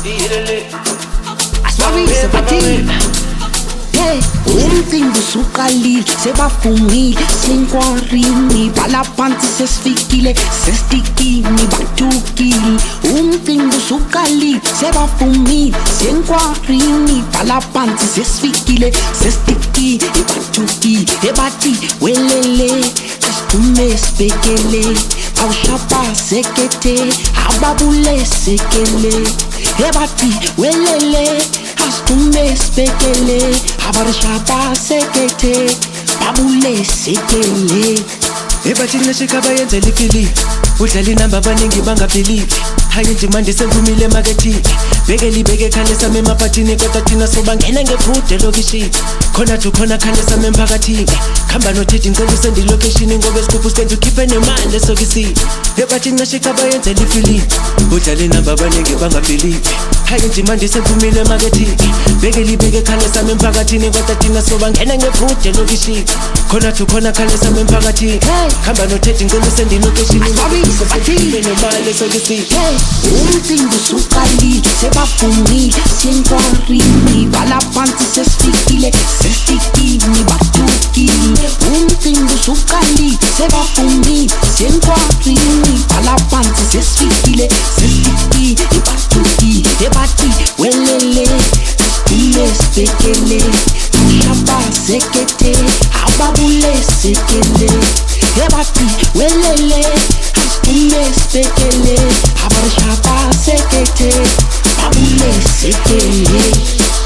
Asibabise bathini. Hey, umcimbi usuqalile sebafungile senkwarini bhala phansi sesifikile sesitikini bathukile. Umcimbi usuqalile sebafungile senkwarini bhala phansi sesifikile sesitikini bathukile. Ebathi welele asiphume sibhekele awushapa sekete ababule sekele. Ebathi welele asiphume sibhekele abarishapa sekete babule sekele. Ebathi nashika bayenzela ifili udlala inamba abaningi bangabhelivi. Hayi nje manje sengumile emakethini beke khane sami emaphathini kodwa thina sobangena ngebhude lokishini khona thu khona khane sami emphakathini khamba nothethi ngicela usende ilokeshini ngoba esigubhu senze ukhiphe nemali esokisini. Ebathi nashika bayenzela ifili udlala inamba abaningi bangabhelivi. Hayi nje manje sengumile emakethini beke khane sami emphakathini kodwa thina sobangena ngebhude lokishini khona thu khona khane sami emphakathini khamba nothethi ngicela usende ilokeshini Asibabise bathini. nemali esokisini. Umcimbi usuqalile sebafungile senkwarini bhala phansi sesifikile sesitikini bathukile. Umcimbi usuqalile sebafungile senkwarini bhala phansi sesifikile sesitikini bathukile. Ebathi welele asiphume sibhekele awushapa sekete ababule sekele. Ebathi welele asiphume sibhekele abarishapa sekete babule sekele.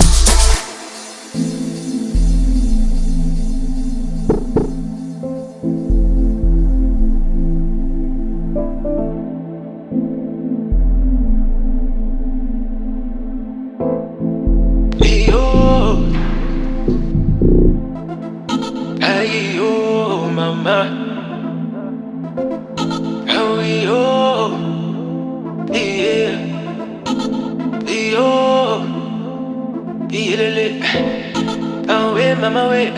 Ayo mama, oh yeah, awe mama we.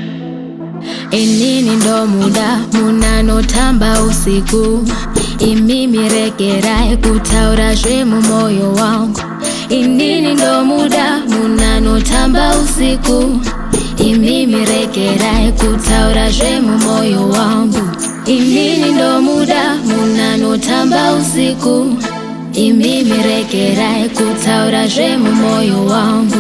Inini ndo muda munanotamba usiku imimi rekerai kutaura zvemu moyo wangu. Inini ndo muda munanotamba usiku imimi rekerai kutaura zvemu moyo wangu. Inini ndo muda munanotamba usiku imimi rekerai kutaura zvemu moyo wangu.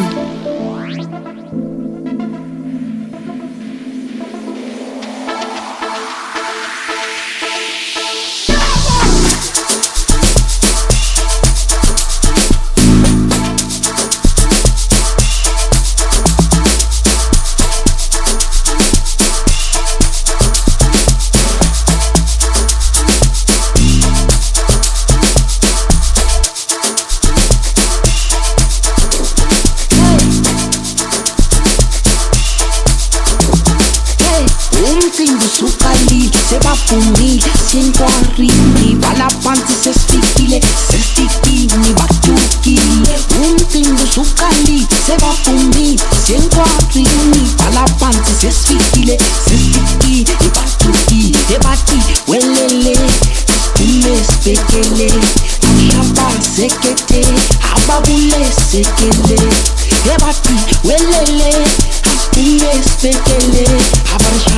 Umcimbi usuqalile sebafungile senkwarini bhala phansi sesifikile sesitikini bathukile. Umcimbi usuqalile sebafungile senkwarini bhala phansi sesifikile sesitikini bathukile. Ebathi welele asiphume sibhekele awushapa sekete ababule sekele. Ebathi welele asiphume sibhekele abarishapa